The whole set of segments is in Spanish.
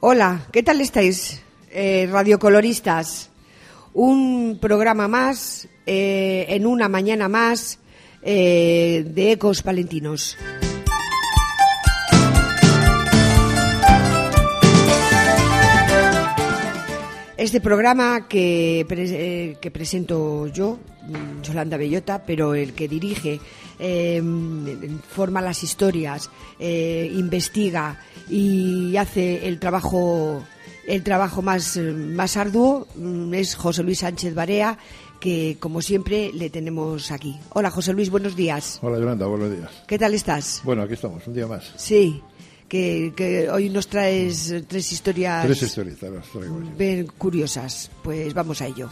Hola, ¿qué tal estáis, radiocoloristas? Un programa más, en una mañana más, de Ecos Palentinos. Este programa que presento yo, Yolanda Bellota, pero el que dirige, forma las historias, investiga y hace el trabajo más arduo, es José Luis Sánchez Barea, que como siempre le tenemos aquí. Hola José Luis, buenos días. Hola Yolanda, buenos días. ¿Qué tal estás? Bueno, aquí estamos, un día más. Sí. Que hoy nos traes tres historias. Tres historietas, las traigo yo. Bien curiosas. Pues vamos a ello.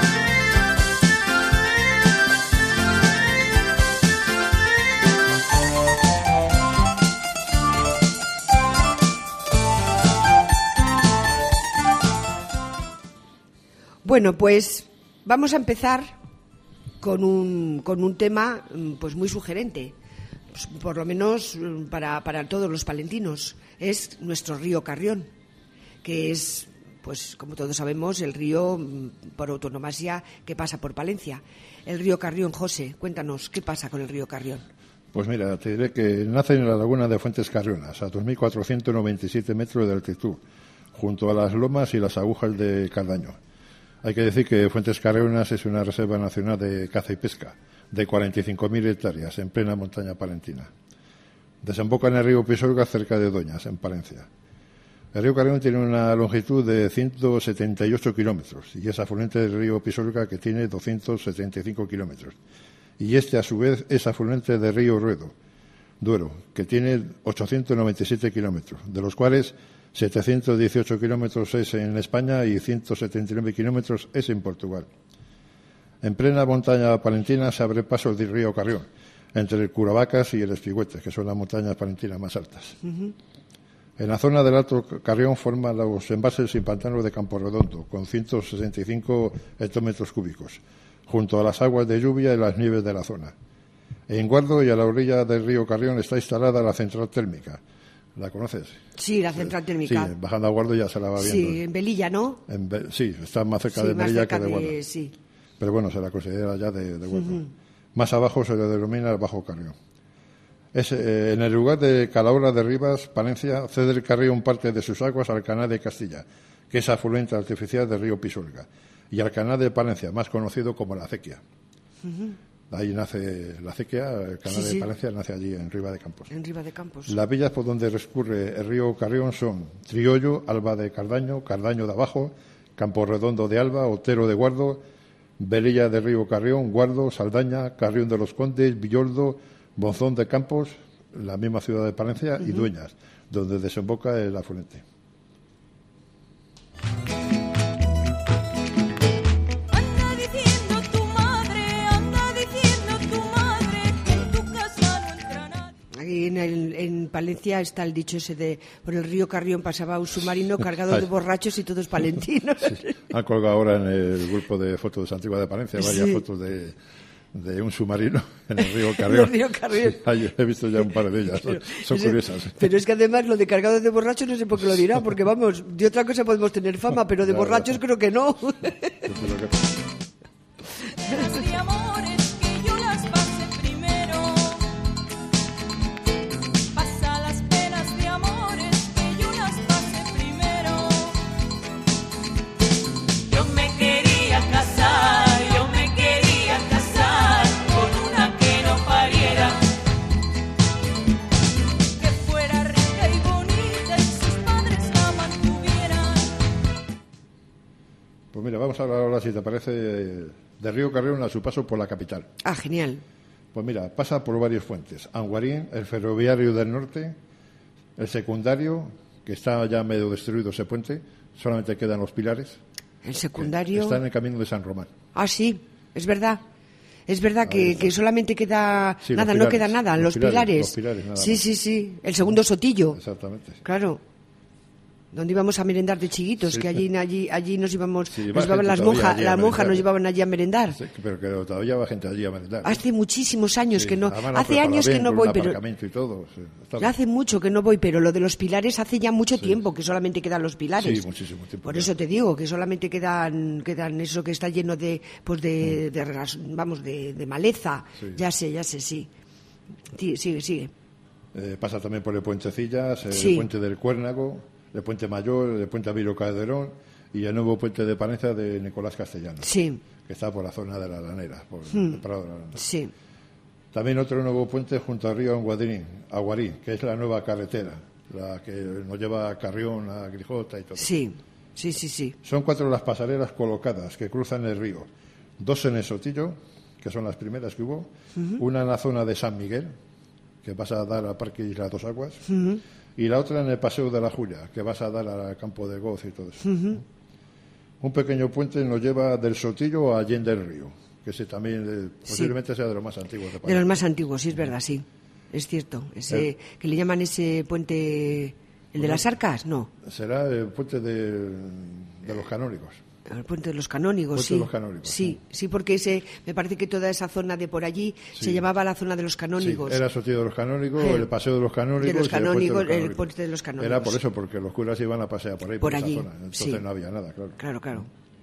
Bueno, pues vamos a empezar con un tema pues muy sugerente. Por lo menos para todos los palentinos, es nuestro río Carrión, que es, pues como todos sabemos, el río por autonomasia que pasa por Palencia. El río Carrión, José, cuéntanos, ¿qué pasa con el río Carrión? Pues mira, te diré que nace en la laguna de Fuentes Carrionas, a 2.497 metros de altitud, junto a las lomas y las agujas de Cardaño. Hay que decir que Fuentes Carrionas es una reserva nacional de caza y pesca, de 45.000 hectáreas en plena montaña palentina. Desemboca en el río Pisuerga cerca de Doñas, en Palencia. El río Carrión tiene una longitud de 178 kilómetros y es afluente del río Pisuerga, que tiene 275 kilómetros. Y este, a su vez, es afluente del río Duero, que tiene 897 kilómetros, de los cuales 718 kilómetros es en España y 179 kilómetros es en Portugal. En plena montaña palentina se abre paso del río Carrión, entre el Curavacas y el Espigüete, que son las montañas palentinas más altas. Uh-huh. En la zona del Alto Carrión forman los embalses y pantanos de Campo Redondo, con 165 hectómetros cúbicos, junto a las aguas de lluvia y las nieves de la zona. En Guardo y a la orilla del río Carrión está instalada la central térmica. ¿La conoces? Sí, la central térmica. Sí, bajando a Guardo ya se la va viendo. Sí, en Velilla, ¿no? Sí, está más cerca de Velilla que de Guardo. Sí. Pero bueno, se la considera ya de Guardo. Uh-huh. Más abajo se le denomina el Bajo Carrión. En el lugar de Calahorra de Rivas, Palencia, cede el Carrión parte de sus aguas al Canal de Castilla, que es afluente artificial del río Pisuerga, y al Canal de Palencia, más conocido como la Acequia. Uh-huh. Ahí nace la Acequia, el Canal de Palencia nace allí, en Riva de Campos. En Riva de Campos. Las villas por donde transcurre el río Carrión son Triollo, Alba de Cardaño, Cardaño de Abajo, Campo Redondo de Alba, Otero de Guardo, Velilla de Río Carrión, Guardo, Saldaña, Carrión de los Condes, Villoldo, Bonzón de Campos, la misma ciudad de Palencia, uh-huh, y Dueñas, donde desemboca el afluente. Aquí en Palencia está el dicho ese de por el río Carrión pasaba un submarino cargado de borrachos y todos palentinos. Sí. Han colgado ahora en el grupo de fotos de Santigua de Palencia varias fotos de un submarino en el río Carrión. El río Carrión. Sí, he visto ya un par de ellas, son curiosas. Pero es que además lo de cargado de borrachos no sé por qué lo dirá, porque vamos, de otra cosa podemos tener fama, pero de borrachos creo que no. Pues mira, vamos a hablar ahora, si te parece, de Río Carrión a su paso por la capital. Ah, genial. Pues mira, pasa por varios fuentes. Anguarín, el ferroviario del norte, el secundario, que está ya medio destruido ese puente, solamente quedan los pilares. El secundario... Está en el camino de San Román. Ah, sí, es verdad. Es verdad que solamente queda nada, no queda nada, los pilares. Los pilares, nada sí, más. sí, el segundo sotillo. Exactamente. Claro. donde íbamos a merendar de chiquitos, Sí. que allí nos íbamos, Sí, nos va llevaban gente las todavía monjas, allí a las monjas merendar. nos llevaban allí a merendar. Sí, pero que todavía va gente allí a merendar. Hace muchísimos años Sí, que no, además lo han hace preparado años bien, que no con voy, un pero aparcamiento y todo, sí, está ya bien. hace mucho que no voy, pero lo de los pilares hace ya mucho tiempo que solamente quedan los pilares. Sí, muchísimo tiempo. Por eso te digo que solamente quedan eso que está lleno de de maleza. Sí. Ya sé, sí. Sigue. Pasa también por el Puentecillas, Sí. el Puente del Cuérnago, el Puente Mayor, el Puente Aviro Calderón y el nuevo Puente de Palencia de Nicolás Castellanos, Sí, que está por la zona de la Lanera, por el Prado de la Lanera. sí. También otro nuevo puente junto al río Aguarí, que es la nueva carretera, la que nos lleva a Carrión, a Grijota y todo. Sí. Son 4 las pasarelas colocadas que cruzan el río. 2 en el Sotillo, que son las primeras que hubo. Una en la zona de San Miguel, que vas a dar al Parque Isla Dos Aguas. Y la otra en el Paseo de la Julia, que vas a dar al Campo de Goz y todo eso. Un pequeño puente nos lleva del Sotillo a Allende del Río, que ese también posiblemente sea de los más antiguos de De los más antiguos, sí, es verdad, sí. Es cierto. Ese que le llaman ese puente, el de las arcas, no. Será el puente de los canónigos. El puente de los canónigos, Puente sí. de los canónigos, Sí, porque me parece que toda esa zona de por allí se llamaba la zona de los canónigos. Sí, era el Sotillo de los Canónigos, el Paseo de los Canónigos, De los y el Puente canónigos, de los Canónigos. el Puente de los canónigos. Era por eso, porque los curas iban a pasear por allí, esa zona. Entonces sí. no había nada, claro. Claro.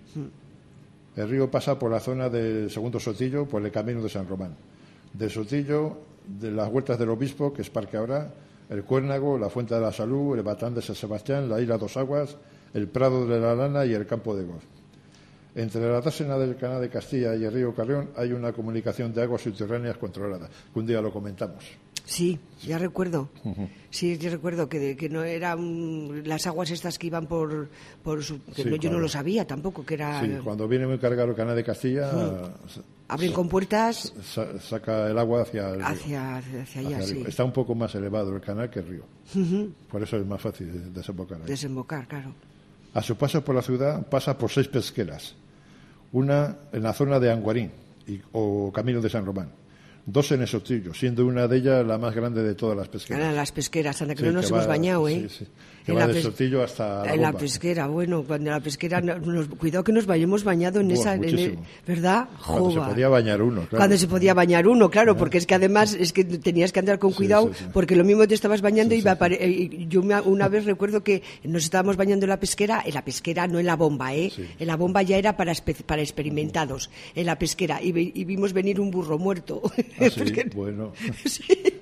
El río pasa por la zona del segundo Sotillo, por el Camino de San Román. Del Sotillo, de las Huertas del Obispo, que es Parque Ahora, el Cuérnago, la Fuente de la Salud, el Batán de San Sebastián, la Isla Dos Aguas, el Prado de la Lana y el Campo de Goz. Entre la dársena del Canal de Castilla y el río Carrión hay una comunicación de aguas subterráneas controlada, que un día lo comentamos. Sí, ya recuerdo. Sí, yo recuerdo que no eran las aguas estas que iban por que Sí, yo no claro. lo sabía tampoco, que era... Sí, cuando viene muy cargado el Canal de Castilla, Abren con puertas saca el agua hacia el río. hacia allá, Hacia el sí. río. Está un poco más elevado el canal que el río. Por eso es más fácil desembocar ahí. Desembocar, claro. A su paso por la ciudad pasa por 6 pesqueras. Una en la zona de Anguarín o Camino de San Román. 2 en el Sotillo, siendo una de ellas la más grande de todas las pesqueras. Eran las pesqueras, anda que Sí, no nos que hemos va- bañado, ¿eh? sí, sí. Que va del Sotillo hasta la en la Bomba. pesquera, bueno, cuando la pesquera, cuidado que nos hayamos bañado en Buah, esa, muchísimo. ¿verdad? Cuando se Jova. podía bañar uno, claro. Cuando se podía bañar uno, claro, porque es que además es que tenías que andar con Sí, cuidado, sí, sí. porque lo mismo te estabas bañando Sí, y yo una vez recuerdo que nos estábamos bañando en la pesquera, no en la bomba, ¿eh? Sí. En la bomba ya era para experimentados, en la pesquera, y vimos venir un burro muerto. Ah, sí, Porque- bueno. Sí,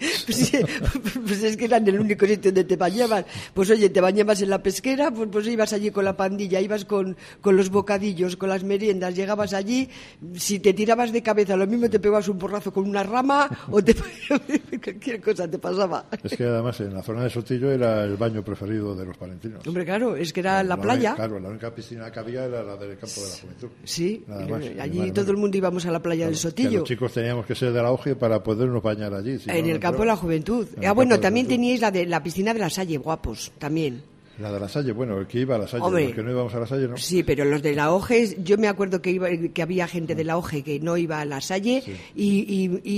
pues es que era en el único sitio donde te bañabas. Pues oye, te bañabas en la pesquera, pues ibas allí con la pandilla, ibas con los bocadillos, con las meriendas, llegabas allí, si te tirabas de cabeza, lo mismo te pegabas un porrazo con una rama o cualquier cosa te pasaba. Es que además en la zona de Sotillo era el baño preferido de los palentinos. Hombre, claro, es que era la playa. Claro, la única piscina que había era la del Campo de la Juventud. Sí, Nada más, allí nada todo más. el mundo íbamos a la playa del Que Sotillo. los chicos teníamos que ser de la OGE para podernos bañar allí. si En no, el no campo de la entraba. juventud. En el Bueno, campo de también juventud. teníais la piscina de la Salle, guapos, también. La de la Salle, bueno, el que iba a la Salle, Hombre. los que no íbamos a la Salle, ¿no? Sí, pero los de la OGE, yo me acuerdo que había gente de la OGE que no iba a la Salle y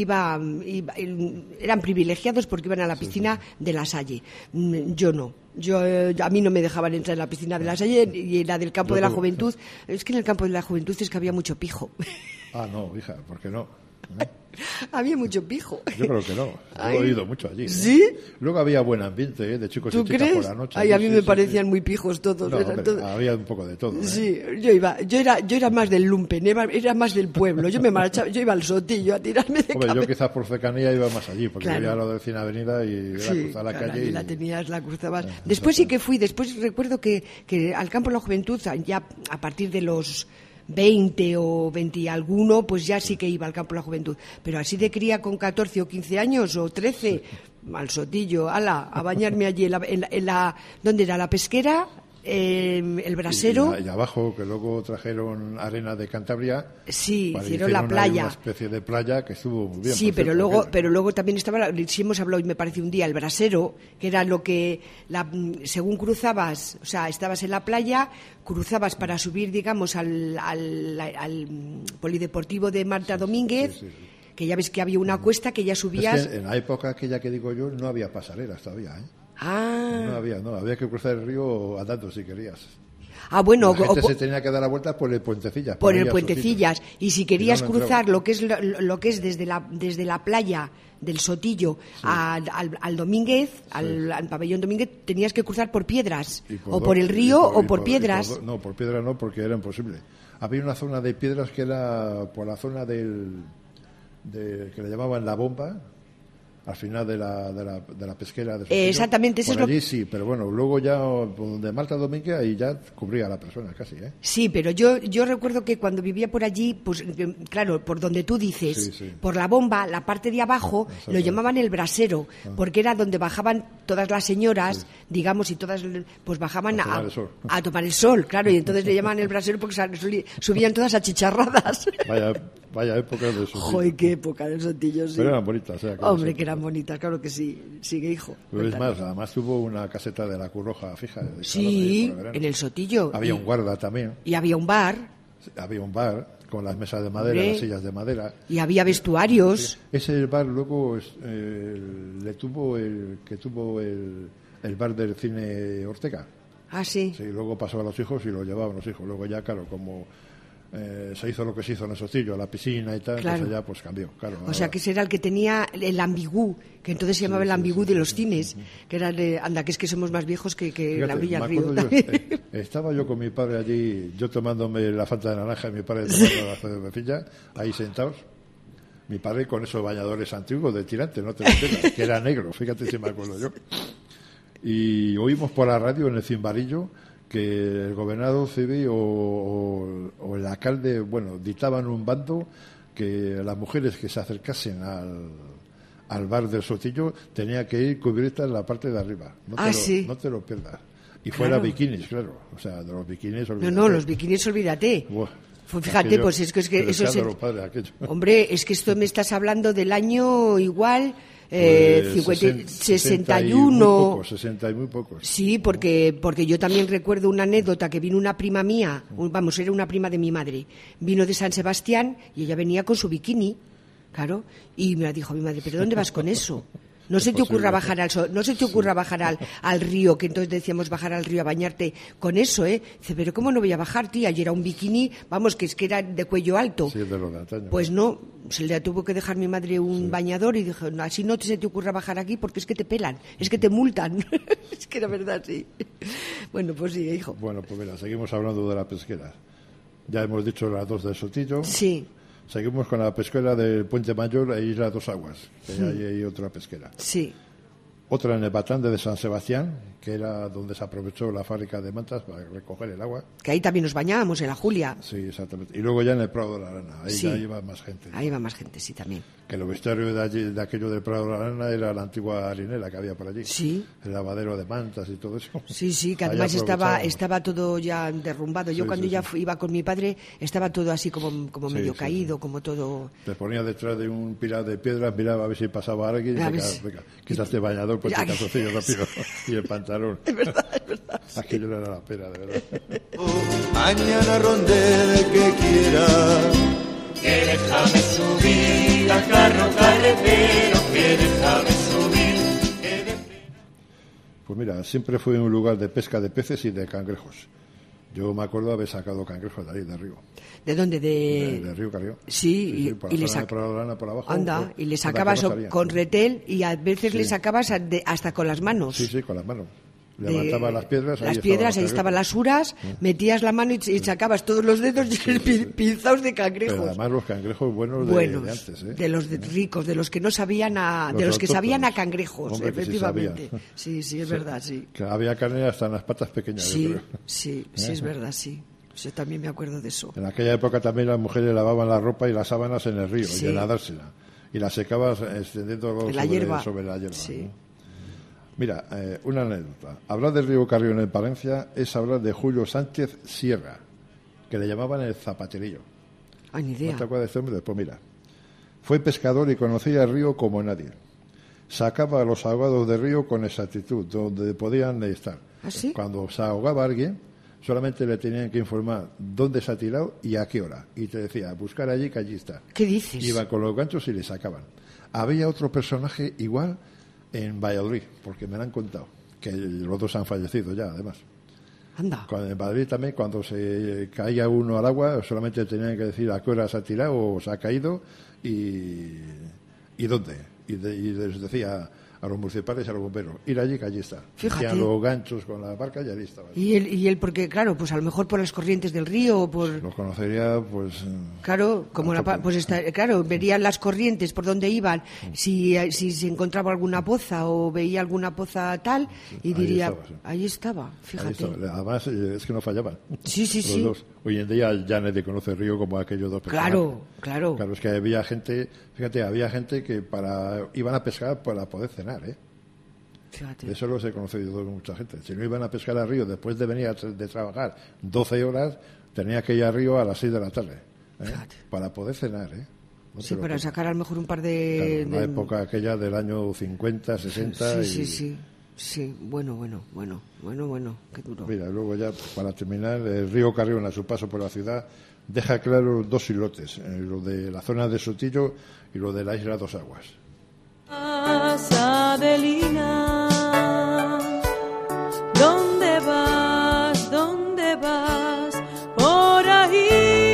eran privilegiados porque iban a la piscina de la Salle. Yo no. A mí no me dejaban entrar en la piscina de la Salle y en la del campo Yo de la creo- juventud. Es que en el campo de la juventud es que había mucho pijo. Ah, no, hija, ¿por qué no? Había mucho pijo. Yo creo que no. Yo Ay. he ido mucho allí. ¿eh? ¿Sí? Luego había buen ambiente, de chicos y ¿Tú chicas crees? por la noche. Ay, a mí Sí, me sí, parecían sí. muy pijos todos. No, eran hombre, todos- había un poco de todo. ¿eh? Sí, yo era más del lumpen, era más del pueblo. Yo iba al Sotillo a tirarme de Hombre, yo cabeza. quizás por cercanía iba más allí, porque Claro. había lo del Cine Avenida y era cruzar la claro, calle. ahí Y... la tenías, la cruzabas. Ah, Después sí que fui, después recuerdo que al campo de la juventud, ya a partir de los 20 o 20 y alguno, pues ya sí que iba al campo de la juventud. Pero así de cría con 14 o 15 años o 13, al Sotillo, a bañarme allí ¿dónde era? La pesquera, el brasero. Y abajo, que luego trajeron arena de Cantabria. Sí, para- hicieron la ahí playa. Una especie de playa que estuvo muy bien. Sí, por pero cierto, luego, aquella. pero luego también estaba, si hemos hablado, y me parece un día, el brasero, que era lo que, según cruzabas, o sea, estabas en la playa, cruzabas para subir, digamos, al polideportivo de Marta Domínguez, Sí, sí, sí. que ya ves que había una cuesta que ya subías. Es que en la época aquella que digo yo no había pasarelas todavía, ¿eh? Había que cruzar el río andando si querías. Bueno, la gente se tenía que dar la vuelta por el Puentecillas. Por el Puentecillas. Y si querías cruzar lo que es desde la playa del Sotillo al Domínguez, al pabellón Domínguez, tenías que cruzar por piedras, o por el río o por piedras. No, por piedras no, porque era imposible. Había una zona de piedras que era por la zona que le llamaban La Bomba, al final de la pesquera de Sotillo. Exactamente, eso por es allí sí, pero bueno, luego ya donde Marta Domínguez ahí ya cubría a la persona casi, ¿eh? Sí, pero yo recuerdo que cuando vivía por allí, pues claro, por donde tú dices, sí. por La Bomba, la parte de abajo lo llamaban el brasero, porque era donde bajaban todas las señoras, digamos, y todas pues bajaban a tomar el sol, claro, y entonces le llamaban el brasero porque subían todas achicharradas. Vaya época de Sotillo. Joder, qué época del Sotillo, sí. Pero eran bonitas, Hombre, que eran bonitas, claro que sí. Sigue, hijo. Pero es más, además tuvo una caseta de la Cruz Roja fija. Sí, en el Sotillo. Había un guarda también. Y había un bar. Había un bar con las mesas de madera, las sillas de madera. Y había vestuarios. Ese bar luego le tuvo el bar del cine Ortega. Ah, sí. Sí, luego pasó a los hijos y lo llevaban los hijos. Luego ya, claro, como se hizo lo que se hizo en el Sotillo, la piscina y tal, claro. Entonces ya pues cambió. Claro, o sea, que ese era el que tenía el ambigú, que entonces se llamaba el ambigú de los cines, que era anda, que es que somos más viejos que la orilla del río. Estaba yo con mi padre allí, yo tomándome la Fanta de naranja y mi padre tomando la cervecilla, ahí sentados. Mi padre con esos bañadores antiguos de tirante, no te lo pierdas, que era negro, fíjate si me acuerdo yo. Y oímos por la radio en el Cimbarillo que el gobernador civil o el alcalde, bueno, dictaban un bando que las mujeres que se acercasen al bar del Sotillo tenía que ir cubiertas en la parte de arriba. No te lo pierdas. Y fuera bikinis, claro. O sea, de los bikinis olvídate. No, los bikinis olvídate. Fíjate, aquello, pues es que eso es... Hombre, es que esto me estás hablando del año igual... 60 y muy pocos. Sí, porque yo también recuerdo una anécdota que vino una prima mía, era una prima de mi madre, vino de San Sebastián y ella venía con su bikini, claro, y me dijo mi madre, ¿pero dónde vas con eso? No se te ocurra bajar al río, que entonces decíamos bajar al río a bañarte con eso, ¿eh? Dice, pero ¿cómo no voy a bajar, tía? Y era un bikini, vamos, que es que era de cuello alto. Sí, de lo de antaño. Pues no, se le tuvo que dejar mi madre un bañador y dijo, no, así no se te ocurra bajar aquí porque es que te pelan, es que te multan. Es que era verdad, sí. Bueno, pues sí, hijo. Bueno, pues mira, seguimos hablando de la pesquera. Ya hemos dicho las dos del Sotillo. Sí. Seguimos con la pesquera del Puente Mayor e Isla Dos Aguas, que ahí hay otra pesquera. Sí. Otra en el Batán de San Sebastián, que era donde se aprovechó la fábrica de mantas para recoger el agua. Que ahí también nos bañábamos, en la Julia. Sí, exactamente. Y luego ya en el Prado de la Arana, ahí ya iba más gente. Ahí iba más gente, sí, también. Que el vestuario de aquello del Prado de la Arana era la antigua harinera que había por allí. Sí. El lavadero de mantas y todo eso. Sí, que además estaba todo ya derrumbado. Yo cuando iba con mi padre estaba todo así como medio caído, como todo... Te ponía detrás de un pilar de piedras, miraba a ver si pasaba alguien y venga, quítate bañador, ponte el calzoncillo rápido y el pantalón. Es verdad. Sí. Aquello no era la pena, de verdad. Mañana ronde que quiera, que déjame subir al carro carretero, que déjame subir. Pues mira, siempre fue un lugar de pesca de peces y de cangrejos. Yo me acuerdo haber sacado cangrejos de ahí, del río. ¿De dónde? De Río Carrió. Sí, por y le sacabas por abajo. Anda, y le sacabas con retel y a veces le sacabas hasta con las manos. Sí, con las manos. Levantaba las piedras. Ahí estaban las uras, metías la mano y sacabas todos los dedos pinzados de cangrejos. Pero además los cangrejos buenos de antes, ¿eh? De los ricos, de los que no sabían de los que sabían a cangrejos, hombre, efectivamente. Sí, es verdad, sí. Que había carne hasta en las patas pequeñas. Sí, es verdad, sí. Yo también me acuerdo de eso. En aquella época también las mujeres lavaban la ropa y las sábanas en el río y en la dársela. Y las secabas extendiendo sobre la hierba. Sí. ¿no? Mira, una anécdota. Hablar del río Carrión en Palencia es hablar de Julio Sánchez Sierra, que le llamaban el Zapaterillo. Ni idea. ¿No te acuerdas de este hombre? Pues mira, fue pescador y conocía el río como nadie. Sacaba a los ahogados del río con exactitud, donde podían estar. ¿Ah, sí? Cuando se ahogaba alguien, solamente le tenían que informar dónde se ha tirado y a qué hora. Y te decía, buscar allí, que allí está. ¿Qué dices? Iban con los ganchos y le sacaban. Había otro personaje igual en Valladolid, porque me lo han contado, que los dos han fallecido ya, además. Anda. En Madrid también, cuando se caía uno al agua, solamente tenían que decir a qué hora se ha tirado o se ha caído y dónde. Y les decía a los municipales y a los bomberos, ir allí, que allí está. Fíjate. Hacían los ganchos con la barca y allí estaba. Y él, porque claro, pues a lo mejor por las corrientes del río o por... Los conocería, pues... Claro, como claro, verían las corrientes por donde iban, si se encontraba alguna poza o veía alguna poza tal, y diría, ahí estaba, fíjate. Ahí estaba. Además, es que no fallaban. Sí. Dos. Hoy en día ya nadie conoce el río como aquellos dos personajes. Claro. Claro, es que había gente, fíjate, que iban a pescar para poder cenar, ¿eh? Fíjate. Eso lo he conocido de mucha gente. Si no iban a pescar al río después de venir de trabajar 12 horas, tenía que ir al río a las 6 de la tarde, para poder cenar, ¿eh? No sí, para sacar a lo mejor un par de... Claro, la época aquella del año 50, 60... Sí, bueno, qué duro. Mira, luego ya, para terminar, el río Carrión, a su paso por la ciudad, deja claro dos islotes, lo de la zona de Sotillo y lo de la isla Dos Aguas. Adelina, ¿dónde vas? Por ahí.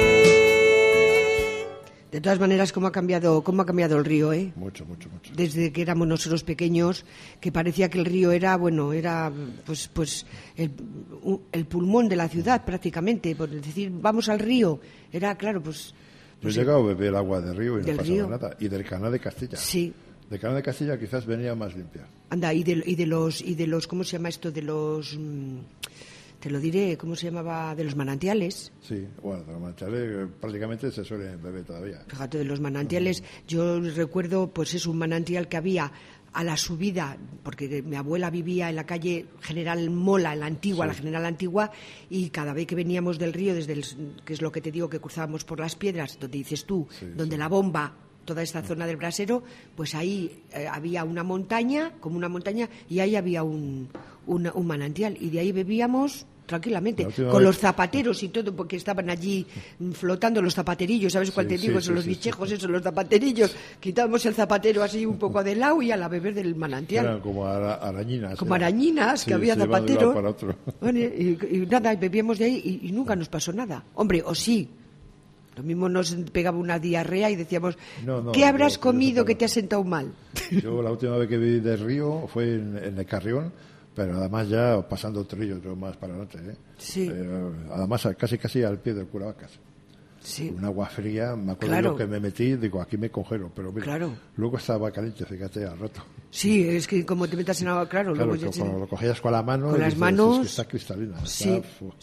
De todas maneras, ¿cómo ha cambiado el río, eh? Mucho. Desde que éramos nosotros pequeños, que parecía que el río era pues el pulmón de la ciudad prácticamente, por decir, vamos al río, era claro, pues... Yo he llegado a beber agua del río y no pasaba río. nada, y del canal de Castilla. Sí. Del canal de Castilla quizás venía más limpia. Anda, y de los ¿cómo se llama esto? De los... te lo diré, ¿cómo se llamaba? De los manantiales. Sí, bueno, de los manantiales prácticamente se suelen beber todavía. Fíjate, de los manantiales, yo recuerdo, pues es un manantial que había a la subida, porque mi abuela vivía en la calle General Mola, en la antigua, la General Antigua, y cada vez que veníamos del río, que es lo que te digo, que cruzábamos por las piedras, donde dices tú, donde la bomba, toda esta zona del Brasero, pues ahí había una montaña, y ahí había un manantial, y de ahí bebíamos tranquilamente, con los zapateros y todo, porque estaban allí flotando los zapaterillos, ¿sabes cuál te digo? Son los bichejos, esos, los zapaterillos. Quitábamos el zapatero así un poco de lado y a la beber del manantial. Eran como arañinas. Como arañinas, que había zapatero. Para otro. Bueno, y nada, bebíamos de ahí y nunca nos pasó nada. Hombre, o sí. Lo mismo nos pegaba una diarrea y decíamos, ¿qué habrás comido que te ha sentado mal? Yo la última vez que viví del río fue en el Carrión, pero además ya pasando Trillo, yo más para adelante, ¿eh? Sí. Además casi al pie del Curavacas. Sí. Un agua fría, me acuerdo de lo que me metí, digo, aquí me congelo, pero mira, luego estaba caliente, fíjate, al rato. Sí, es que como te metas en agua, claro luego cuando lo cogías con la mano, con las manos, es que está cristalina. Sí.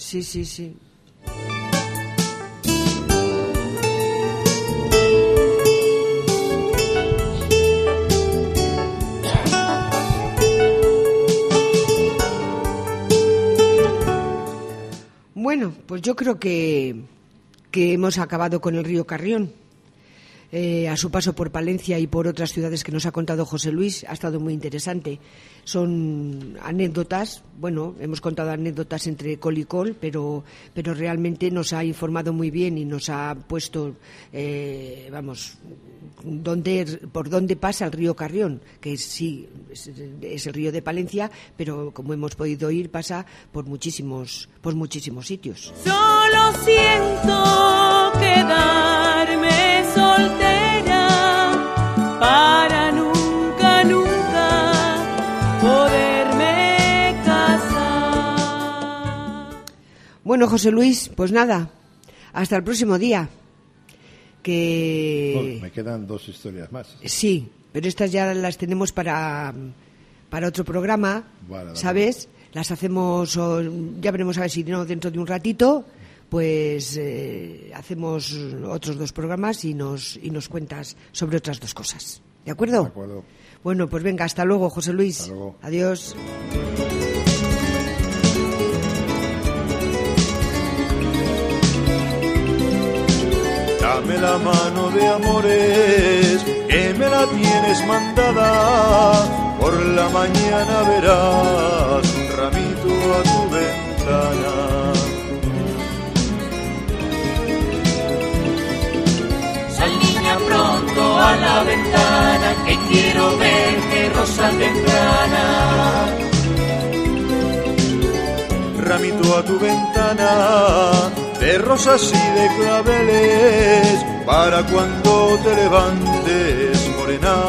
Bueno, pues yo creo que hemos acabado con el río Carrión. A su paso por Palencia y por otras ciudades que nos ha contado José Luis, ha estado muy interesante. Son anécdotas, bueno, hemos contado anécdotas entre col y col, pero realmente nos ha informado muy bien y nos ha puesto, por dónde pasa el río Carrión, que sí, es el río de Palencia, pero como hemos podido oír, pasa por muchísimos sitios. Solo siento quedarme soltera para nunca poderme casar. Bueno, José Luis, pues nada, hasta el próximo día. Me quedan 2 historias más. Sí, pero estas ya las tenemos para otro programa, vale, ¿sabes? Las hacemos, ya veremos a ver si no dentro de un ratito, pues hacemos otros 2 programas y nos cuentas sobre otras 2 cosas. ¿De acuerdo? De acuerdo. Bueno, pues venga, hasta luego, José Luis. Hasta luego. Adiós. Dame la mano de amores, que me la tienes mandada. Por la mañana verás un ramito a tu ventana. Sal niña pronto a la ventana, que quiero verte rosa temprana. ramito a tu ventana de rosas y de claveles para cuando te levantes, morena.